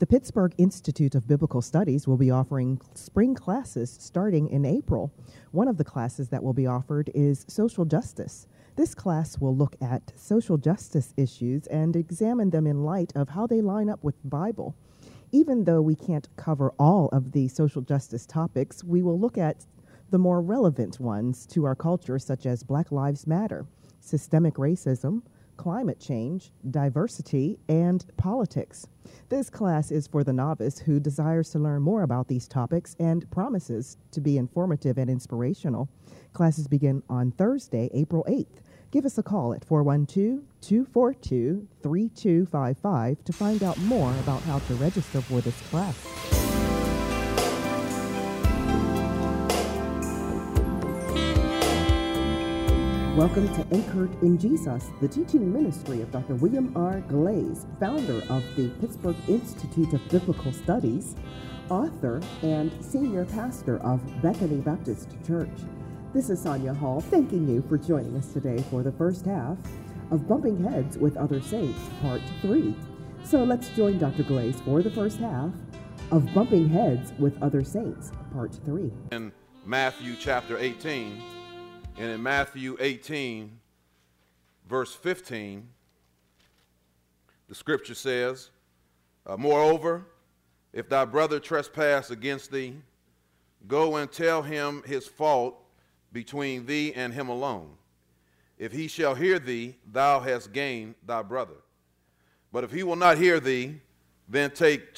The Pittsburgh Institute of Biblical Studies will be offering spring classes starting in April. One of the classes that will be offered is social justice. This class will look at social justice issues and examine them in light of how they line up with the Bible. Even though we can't cover all of the social justice topics, we will look at the more relevant ones to our culture, such as Black Lives Matter, systemic racism, climate change, diversity, and politics. This class is for the novice who desires to learn more about these topics and promises to be informative and inspirational. Classes begin on Thursday, April 8th. Give us a call at 412-242-3255 to find out more about how to register for this class. Welcome to Anchored in Jesus, the teaching ministry of Dr. William R. Glaze, founder of the Pittsburgh Institute of Biblical Studies, author, and senior pastor of Bethany Baptist Church. This is Sonia Hall, thanking you for joining us today for the first half of Bumping Heads with Other Saints, Part 3. So let's join Dr. Glaze for the first half of Bumping Heads with Other Saints, Part 3. In Matthew chapter 18, and in Matthew 18, verse 15, the scripture says, moreover, if thy brother trespass against thee, go and tell him his fault between thee and him alone. If he shall hear thee, thou hast gained thy brother. But if he will not hear thee, then take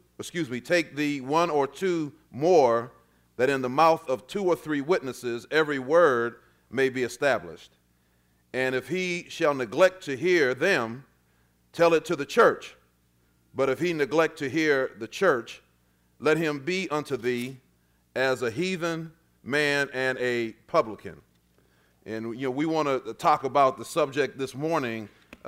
thee one or two more, that in the mouth of 2 or 3 witnesses every word may be established. And if he shall neglect to hear them, tell it to the church. But if he neglect to hear the church, let him be unto thee as a heathen man and a publican. And we want to talk about the subject this morning.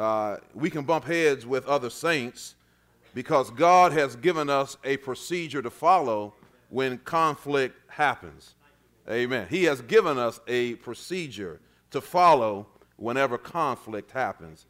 We can bump heads with other saints because God has given us a procedure to follow when conflict happens. Amen. He has given us a procedure to follow whenever conflict happens.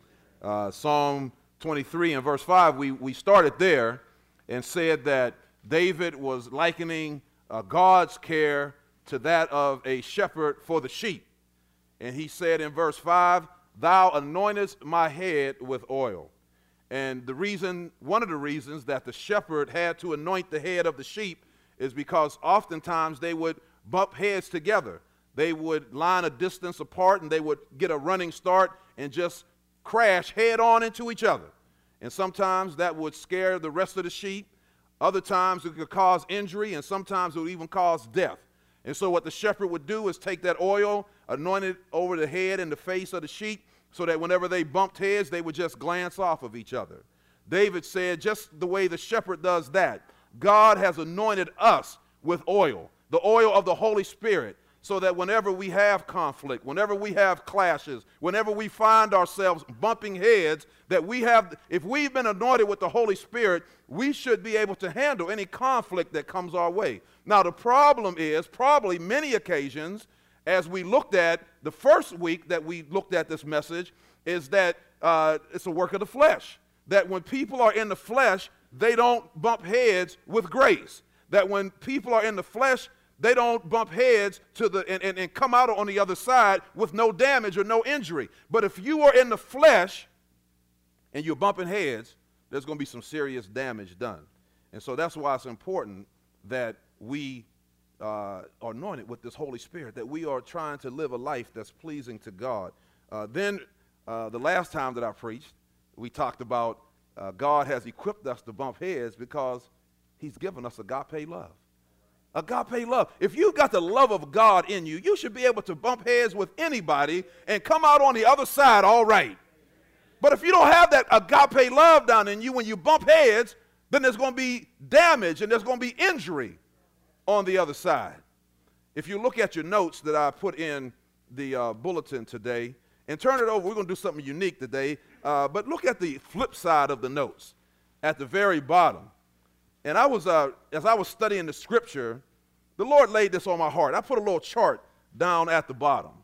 Psalm 23 and verse 5, we started there and said that David was likening God's care to that of a shepherd for the sheep. And he said in verse 5, thou anointest my head with oil. And one of the reasons that the shepherd had to anoint the head of the sheep is because oftentimes they would bump heads together. They would line a distance apart and they would get a running start and just crash head on into each other. And sometimes that would scare the rest of the sheep. Other times it could cause injury, and sometimes it would even cause death. And so what the shepherd would do is take that oil, anoint it over the head and the face of the sheep, so that whenever they bumped heads, they would just glance off of each other. David said, just the way the shepherd does that, God has anointed us with oil, the oil of the Holy Spirit, so that whenever we have conflict, whenever we have clashes, whenever we find ourselves bumping heads, that if we've been anointed with the Holy Spirit, we should be able to handle any conflict that comes our way. Now, the problem is probably many occasions, as we looked at the first week that we looked at this message, is that it's a work of the flesh. That when people are in the flesh, they don't bump heads with grace. That when people are in the flesh, they don't bump heads and come out on the other side with no damage or no injury. But if you are in the flesh and you're bumping heads, there's going to be some serious damage done. And so that's why it's important that we are anointed with this Holy Spirit, that we are trying to live a life that's pleasing to God. The last time that I preached, we talked about God has equipped us to bump heads because he's given us agape love. Agape love. If you've got the love of God in you, you should be able to bump heads with anybody and come out on the other side all right. But if you don't have that agape love down in you, when you bump heads, then there's going to be damage and there's going to be injury on the other side. If you look at your notes that I put in the bulletin today and turn it over, we're going to do something unique today. But look at the flip side of the notes at the very bottom. And as I was studying the scripture, the Lord laid this on my heart. I put a little chart down at the bottom.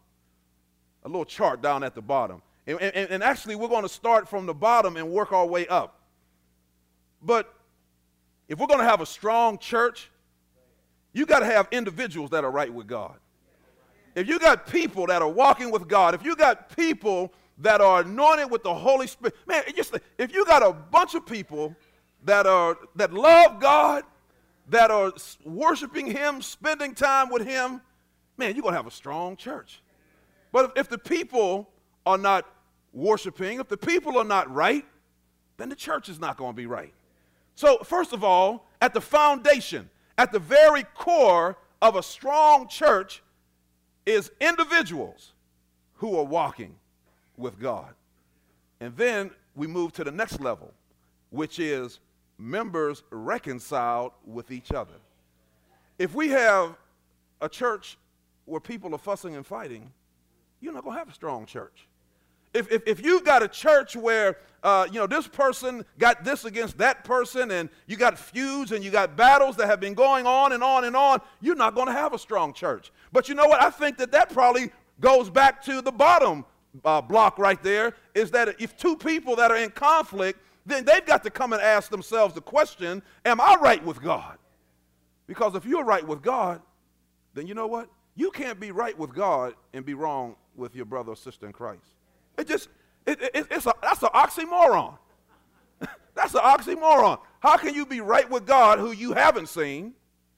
And actually, we're going to start from the bottom and work our way up. But if we're going to have a strong church, you got to have individuals that are right with God. If you got people that are walking with God, if you got people that are anointed with the Holy Spirit, man, if you got a bunch of people that love God, that are worshiping Him, spending time with Him, man, you're going to have a strong church. But if the people are not worshiping, if the people are not right, then the church is not going to be right. So first of all, at the foundation, at the very core of a strong church is individuals who are walking with God. And then we move to the next level, which is members reconciled with each other. If we have a church where people are fussing and fighting, you're not going to have a strong church. If you've got a church where, this person got this against that person, and you got feuds and you got battles that have been going on and on and on, you're not going to have a strong church. But you know what? I think that probably goes back to the bottom block right there, is that if two people that are in conflict, then they've got to come and ask themselves the question, am I right with God? Because if you're right with God, then you know what? You can't be right with God and be wrong with your brother or sister in Christ. That's an oxymoron. That's an oxymoron. How can you be right with God who you haven't seen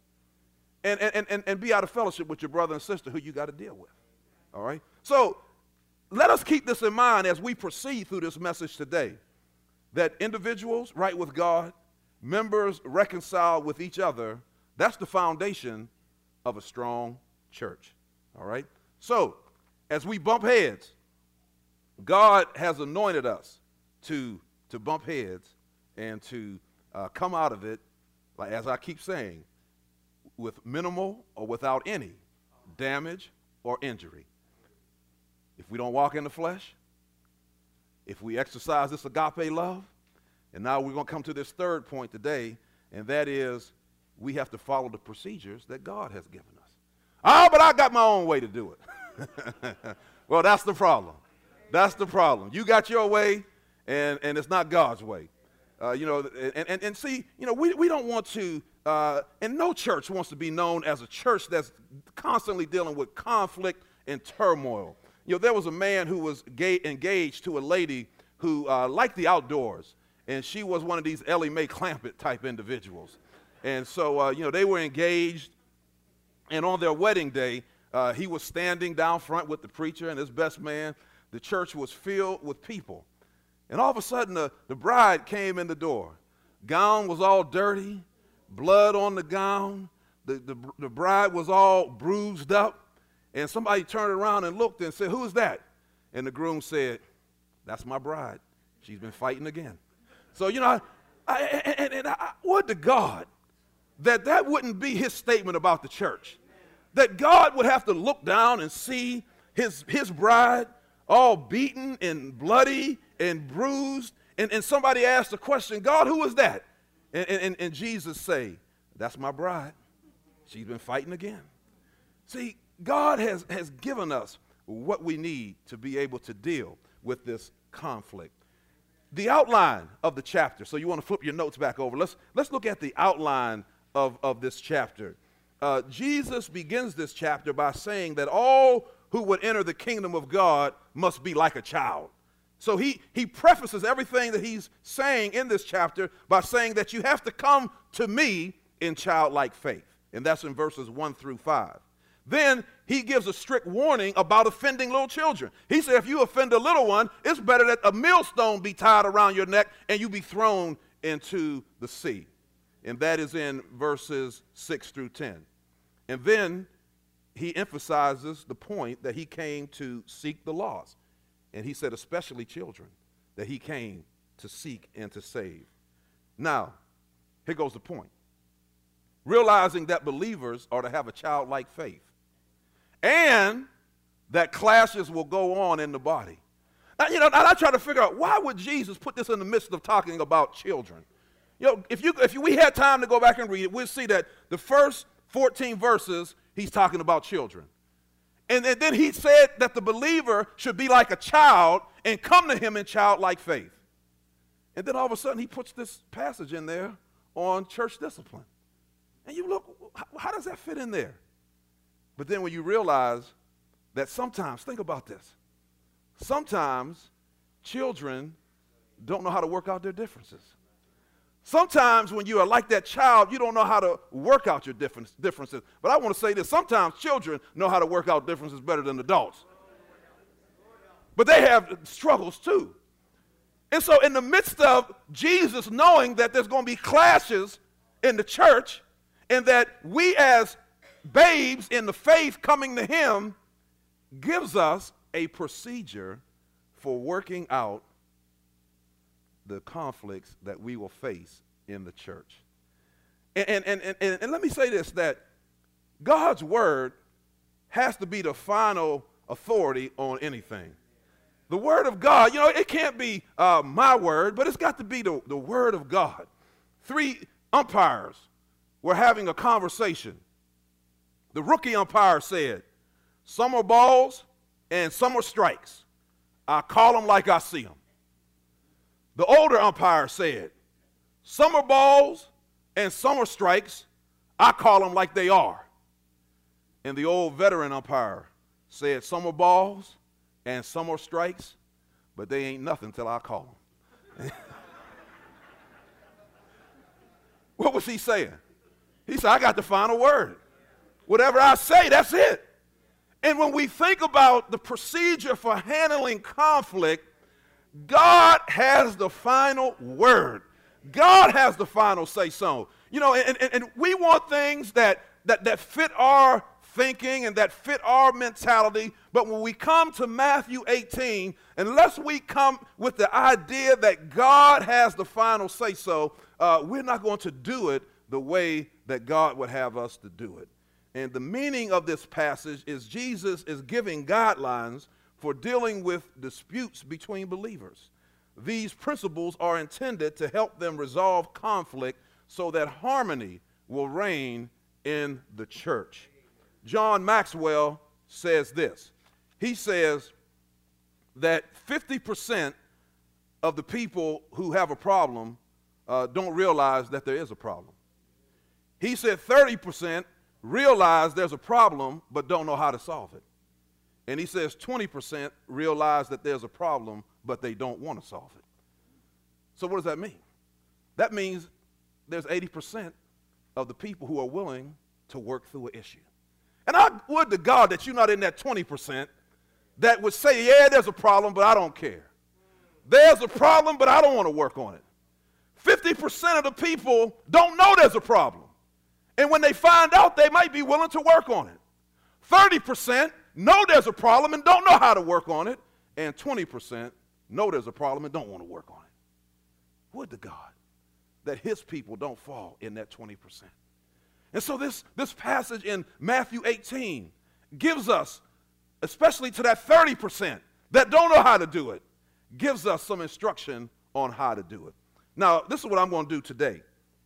and be out of fellowship with your brother and sister who you got to deal with? All right? So let us keep this in mind as we proceed through this message today, that individuals right with God, members reconciled with each other, that's the foundation of a strong church. All right? So as we bump heads, God has anointed us to bump heads and to come out of it, like as I keep saying, with minimal or without any damage or injury. If we don't walk in the flesh, if we exercise this agape love, and now we're going to come to this third point today, and that is we have to follow the procedures that God has given us. Oh, but I got my own way to do it. Well, that's the problem. That's the problem. You got your way, and it's not God's way. And see, we don't want to, and no church wants to be known as a church that's constantly dealing with conflict and turmoil. There was a man who was engaged to a lady who liked the outdoors, and she was one of these Ellie Mae Clampett type individuals. And so, they were engaged, and on their wedding day, he was standing down front with the preacher and his best man. The church was filled with people. And all of a sudden, the bride came in the door. Gown was all dirty, blood on the gown. The bride was all bruised up. And somebody turned around and looked and said, "Who's that?" And the groom said, "That's my bride. She's been fighting again." So, I would to God that wouldn't be his statement about the church. That God would have to look down and see his bride all beaten and bloody and bruised, and somebody asked the question, "God, who is that?" And Jesus say, "That's my bride. She's been fighting again." See, God has given us what we need to be able to deal with this conflict. The outline of the chapter, so you want to flip your notes back over. Let's look at the outline of this chapter. Jesus begins this chapter by saying that all who would enter the kingdom of God must be like a child. So he prefaces everything that he's saying in this chapter by saying that you have to come to me in childlike faith. And that's in verses 1 through 5. Then he gives a strict warning about offending little children. He said if you offend a little one, it's better that a millstone be tied around your neck and you be thrown into the sea. And that is in verses 6 through 10. And then he emphasizes the point that he came to seek the lost. And he said especially children, that he came to seek and to save. Now, here goes the point. Realizing that believers are to have a childlike faith and that clashes will go on in the body. Now, I try to figure out why would Jesus put this in the midst of talking about children? If we had time to go back and read it, we'll see that the first 14 verses, he's talking about children. And then he said that the believer should be like a child and come to him in childlike faith. And then all of a sudden he puts this passage in there on church discipline. And you look, how does that fit in there? But then when you realize that sometimes, think about this, sometimes children don't know how to work out their differences. Sometimes when you are like that child, you don't know how to work out your differences. But I want to say this, sometimes children know how to work out differences better than adults. But they have struggles too. And so in the midst of Jesus knowing that there's going to be clashes in the church and that we as babes in the faith coming to him gives us a procedure for working out the conflicts that we will face in the church. And let me say this, that God's word has to be the final authority on anything. The word of God, it can't be my word, but it's got to be the word of God. 3 umpires were having a conversation. The rookie umpire said, some are balls and some are strikes. I call them like I see them. The older umpire said, some are balls and some are strikes. I call them like they are. And the old veteran umpire said, some are balls and some are strikes, but they ain't nothing till I call them. What was he saying? He said, I got the final word. Whatever I say, that's it. And when we think about the procedure for handling conflict, God has the final word. God has the final say-so. And we want things that fit our thinking and that fit our mentality. But when we come to Matthew 18, unless we come with the idea that God has the final say-so, we're not going to do it the way that God would have us to do it. And the meaning of this passage is Jesus is giving guidelines for dealing with disputes between believers. These principles are intended to help them resolve conflict so that harmony will reign in the church. John Maxwell says this. He says that 50% of the people who have a problem don't realize that there is a problem. He said 30% realize there's a problem but don't know how to solve it. And he says 20% realize that there's a problem, but they don't want to solve it. So what does that mean? That means there's 80% of the people who are willing to work through an issue. And I would to God that you're not in that 20% that would say, yeah, there's a problem, but I don't care. There's a problem, but I don't want to work on it. 50% of the people don't know there's a problem. And when they find out, they might be willing to work on it. 30% know there's a problem and don't know how to work on it. And 20% know there's a problem and don't want to work on it. Would to God that his people don't fall in that 20%. And so this passage in Matthew 18 gives us, especially to that 30% that don't know how to do it, gives us some instruction on how to do it. Now, this is what I'm going to do today.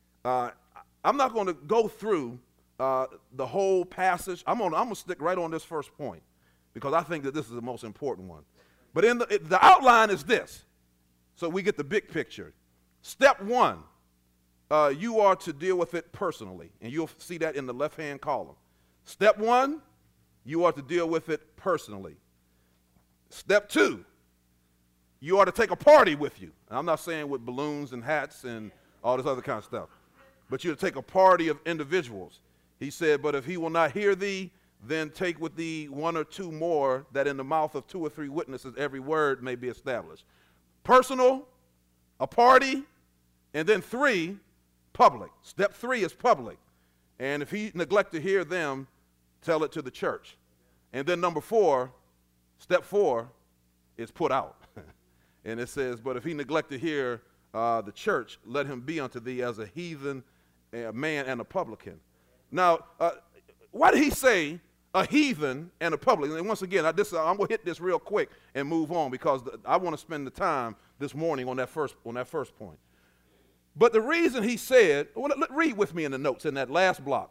I'm not going to go through the whole passage. I'm going to stick right on this first point because I think that this is the most important one. But in the outline is this, so we get the big picture. Step 1, you are to deal with it personally, and you'll see that in the left-hand column. Step 1, you are to deal with it personally. Step 2, you are to take a party with you. And I'm not saying with balloons and hats and all this other kind of stuff, but you're to take a party of individuals. He said, but if he will not hear thee, then take with thee 1 or 2 more, that in the mouth of 2 or 3 witnesses every word may be established. Personal, a party, and then 3, public. Step 3 is public. And if he neglect to hear them, tell it to the church. And then number 4, step 4 is put out. And it says, but if he neglect to hear the church, let him be unto thee as a heathen, a man, and a publican. Now, why did he say a heathen and a publican? And once again, I'm going to hit this real quick and move on because I want to spend the time this morning on that first point. But the reason he said, read with me in the notes in that last block.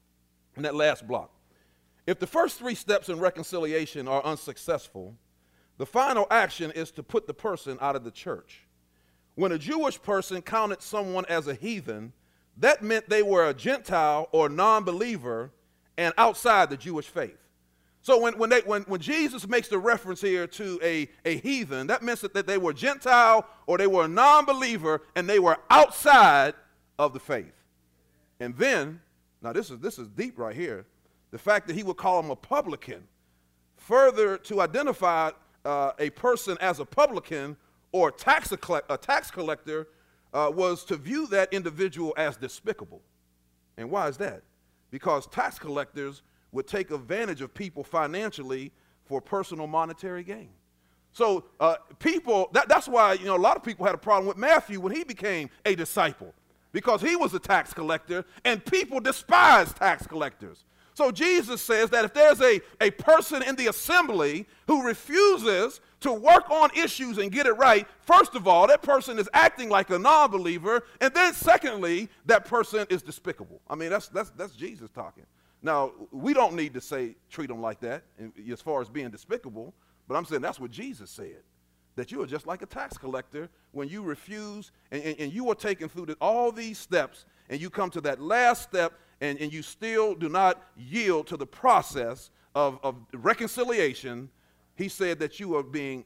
If the first 3 steps in reconciliation are unsuccessful, the final action is to put the person out of the church. When a Jewish person counted someone as a heathen, that meant they were a Gentile or non-believer and outside the Jewish faith. So when Jesus makes the reference here to a heathen, that meant that they were Gentile or they were a non-believer and they were outside of the faith. And then, now this is deep right here, the fact that he would call them a publican, further to identify a person as a publican or a tax collector was to view that individual as despicable. And why is that? Because tax collectors would take advantage of people financially for personal monetary gain. So that's why a lot of people had a problem with Matthew when he became a disciple, because he was a tax collector and people despised tax collectors. So Jesus says that if there's a person in the assembly who refuses to work on issues and get it right, first of all, that person is acting like a non-believer, and then secondly, that person is despicable. I mean, that's Jesus talking. Now, we don't need to treat them like that as far as being despicable, but I'm saying that's what Jesus said, that you are just like a tax collector when you refuse and you are taken through all these steps and you come to that last step and you still do not yield to the process of reconciliation. He said that you were being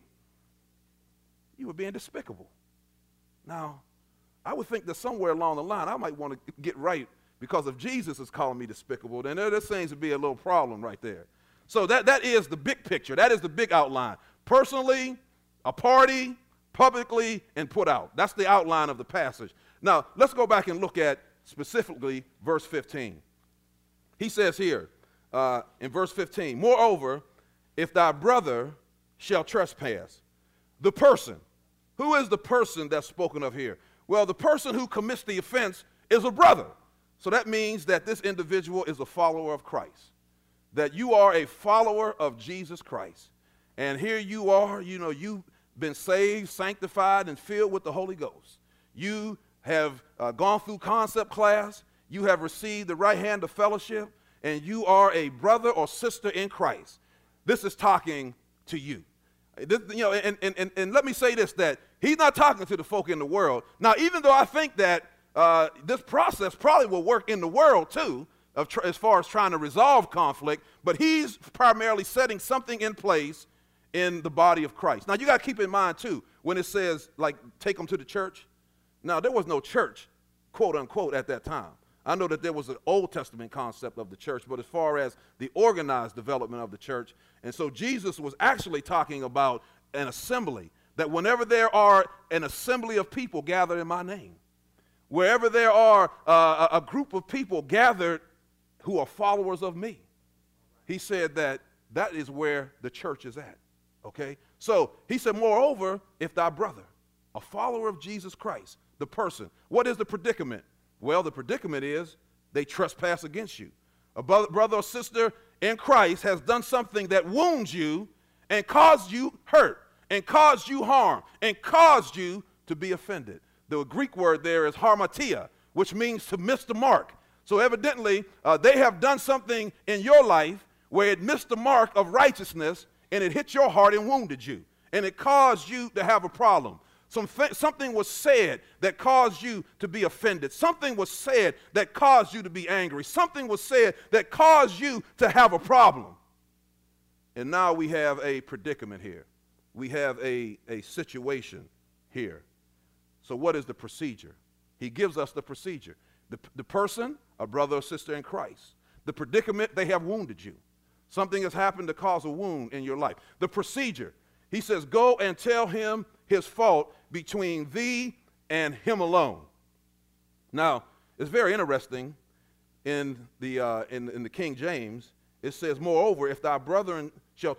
despicable. Now, I would think that somewhere along the line I might want to get right, because if Jesus is calling me despicable, then there seems to be a little problem right there. So that is the big picture. That is the big outline. Personally, a party, publicly, and put out. That's the outline of the passage. Now, let's go back and look at specifically verse 15. He says here in verse 15, moreover, if thy brother shall trespass, the person. Who is the person that's spoken of here? Well, the person who commits the offense is a brother. So that means that this individual is a follower of Christ, that you are a follower of Jesus Christ. And here you are, you've been saved, sanctified, and filled with the Holy Ghost. You have gone through concept class. You have received the right hand of fellowship, and you are a brother or sister in Christ. This is talking to you. And let me say this, that he's not talking to the folk in the world. Now, even though I think that this process probably will work in the world too, as far as trying to resolve conflict, but he's primarily setting something in place in the body of Christ. Now, you got to keep in mind too, when it says, like, take them to the church. Now, there was no church, quote unquote, at that time. I know that there was an Old Testament concept of the church, but as far as the organized development of the church, and so Jesus was actually talking about an assembly, that whenever there are an assembly of people gathered in my name, wherever there are a group of people gathered who are followers of me, he said that is where the church is at, okay? So he said, moreover, if thy brother, a follower of Jesus Christ, the person, what is the predicament? Well, the predicament is they trespass against you. A brother or sister in Christ has done something that wounds you and caused you hurt and caused you harm and caused you to be offended. The Greek word there is harmatia, which means to miss the mark. So evidently, they have done something in your life where it missed the mark of righteousness and it hit your heart and wounded you. And it caused you to have a problem. Something was said that caused you to be offended. Something was said that caused you to be angry. Something was said that caused you to have a problem. And now we have a predicament here. We have a situation here. So what is the procedure? He gives us the procedure. The person, a brother or sister in Christ. The predicament, they have wounded you. Something has happened to cause a wound in your life. The procedure, he says, go and tell him his fault between thee and him alone. Now, it's very interesting in the King James. It says, moreover, if thy brother shall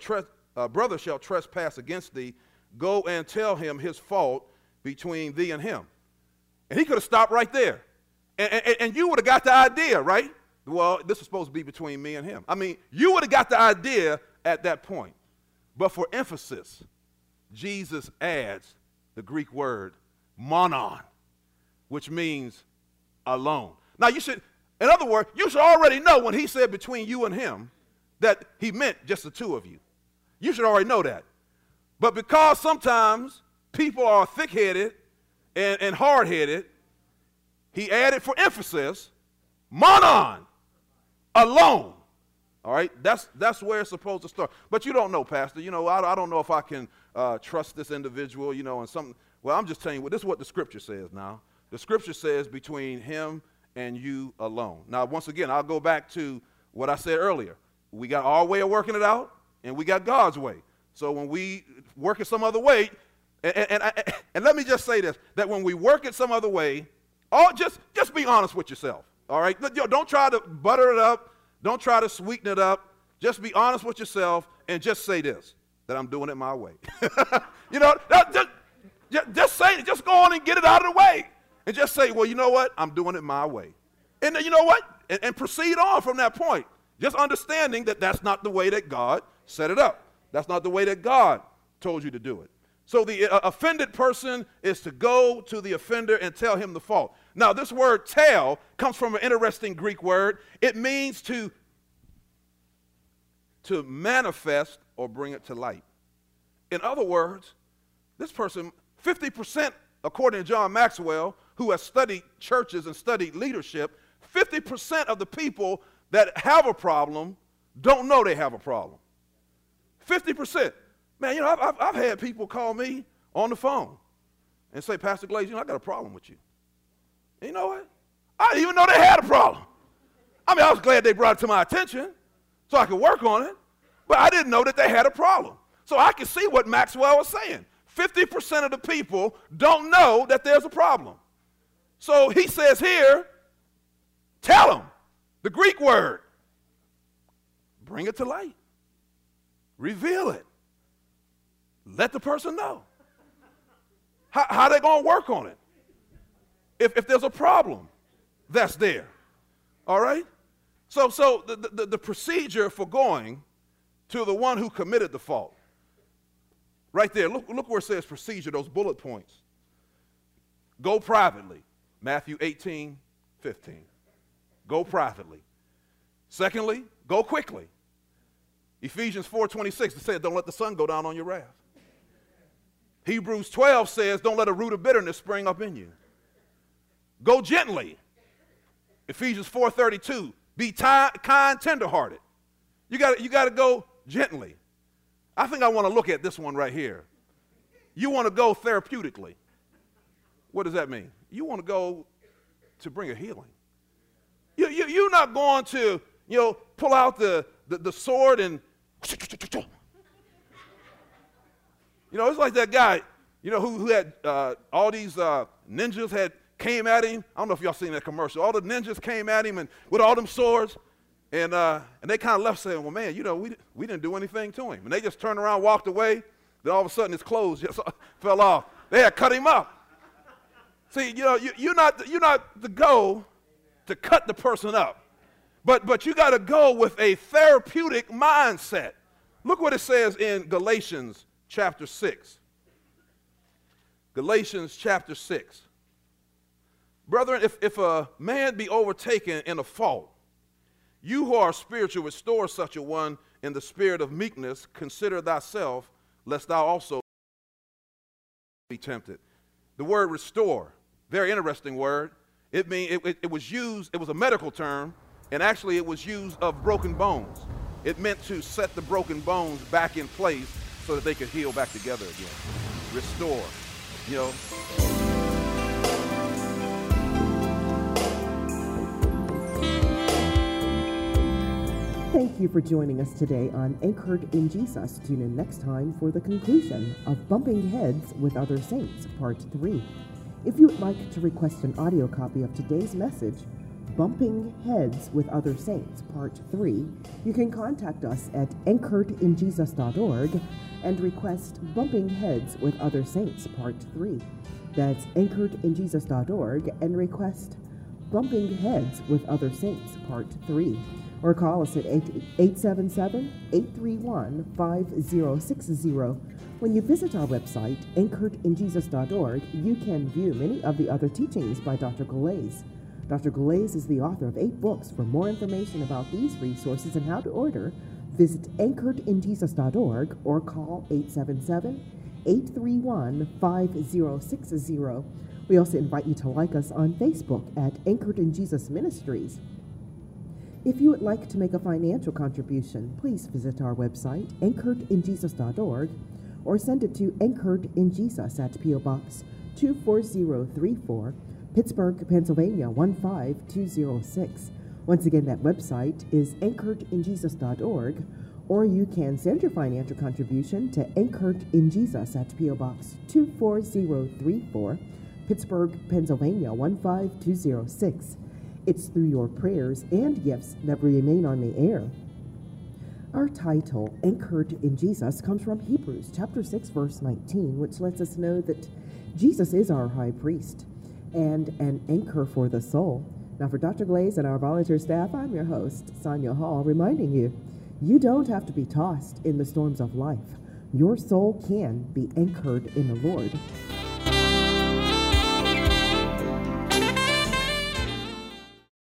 trespass against thee, go and tell him his fault between thee and him. And he could have stopped right there. And you would have got the idea, right? Well, this is supposed to be between me and him. I mean, you would have got the idea at that point. But for emphasis, Jesus adds the Greek word monon, which means alone. Now, in other words, you should already know when he said between you and him that he meant just the two of you. You should already know that. But because sometimes people are thick-headed and hard-headed, He added for emphasis, monon, alone. All right, that's where it's supposed to start. But you don't know, Pastor. You know, I don't know if I can trust this individual, you know, and something. Well, I'm just telling you, this is what the Scripture says now. The Scripture says between him and you alone. Now, once again, I'll go back to what I said earlier. We got our way of working it out, and we got God's way. So when we work it some other way, and let me just say this, that when we work it some other way, just be honest with yourself, all right? Don't try to butter it up. Don't try to sweeten it up. Just be honest with yourself and just say this, that I'm doing it my way. You know, just say it. Just go on and get it out of the way. And just say, well, you know what? I'm doing it my way. And you know what? And proceed on from that point. Just understanding that that's not the way that God set it up. That's not the way that God told you to do it. So the offended person is to go to the offender and tell him the fault. Now, this word tell comes from an interesting Greek word. It means to manifest or bring it to light. In other words, this person, 50%, according to John Maxwell, who has studied churches and studied leadership, 50% of the people that have a problem don't know they have a problem. 50%. Man, you know, I've had people call me on the phone and say, Pastor Glaze, you know, I got a problem with you. And you know what? I didn't even know they had a problem. I mean, I was glad they brought it to my attention so I could work on it, but I didn't know that they had a problem. So I could see what Maxwell was saying. 50% of the people don't know that there's a problem. So he says here, tell them, the Greek word, bring it to light, reveal it. Let the person know. How they going to work on it? If there's a problem that's there. All right? So the procedure for going to the one who committed the fault. Right there. Look where it says procedure, those bullet points. Go privately. Matthew 18:15. Go privately. Secondly, go quickly. Ephesians 4:26, it said, don't let the sun go down on your wrath. Hebrews 12 says, don't let a root of bitterness spring up in you. Go gently. Ephesians 4:32, be kind, tenderhearted. You got to go gently. I think I want to look at this one right here. You want to go therapeutically. What does that mean? You want to go to bring a healing. You're not going to, pull out the sword and, it's like that guy, who had all these ninjas came at him. I don't know if y'all seen that commercial. All the ninjas came at him and with all them swords, and they kind of left saying, well, man, we didn't do anything to him. And they just turned around, walked away. Then all of a sudden his clothes just fell off. They had cut him up. See, you're not to go to cut the person up, but you got to go with a therapeutic mindset. Look what it says in Galatians chapter 6. Galatians chapter 6. Brethren, if a man be overtaken in a fault, you who are spiritual restore such a one in the spirit of meekness. Consider thyself, lest thou also be tempted. The word restore, very interesting word. It was used, it was a medical term, and actually it was used of broken bones. It meant to set the broken bones back in place so that they could heal back together again. Restore, Thank you for joining us today on Anchored in Jesus. Tune in next time for the conclusion of Bumping Heads with Other Saints, Part 3. If you would like to request an audio copy of today's message, Bumping Heads with Other Saints, Part 3, you can contact us at anchoredinjesus.org and request Bumping Heads with Other Saints, Part 3. That's anchoredinjesus.org and request Bumping Heads with Other Saints, Part 3. Or call us at 877-831-5060. When you visit our website, anchoredinjesus.org, you can view many of the other teachings by Dr. Glaze. Dr. Glaze is the author of 8 books. For more information about these resources and how to order, visit anchoredinjesus.org or call 877-831-5060. We also invite you to like us on Facebook at Anchored in Jesus Ministries. If you would like to make a financial contribution, please visit our website, anchoredinjesus.org, or send it to Anchored in Jesus at P.O. Box 24034, Pittsburgh, Pennsylvania 15206. Once again, that website is anchoredinjesus.org, or you can send your financial contribution to Anchored in Jesus at P.O. Box 24034, Pittsburgh, Pennsylvania 15206. It's through your prayers and gifts that we remain on the air. Our title, Anchored in Jesus, comes from Hebrews chapter 6, verse 19, which lets us know that Jesus is our high priest and an anchor for the soul. Now, for Dr. Glaze and our volunteer staff, I'm your host, Sonia Hall, reminding you, you don't have to be tossed in the storms of life. Your soul can be anchored in the Lord.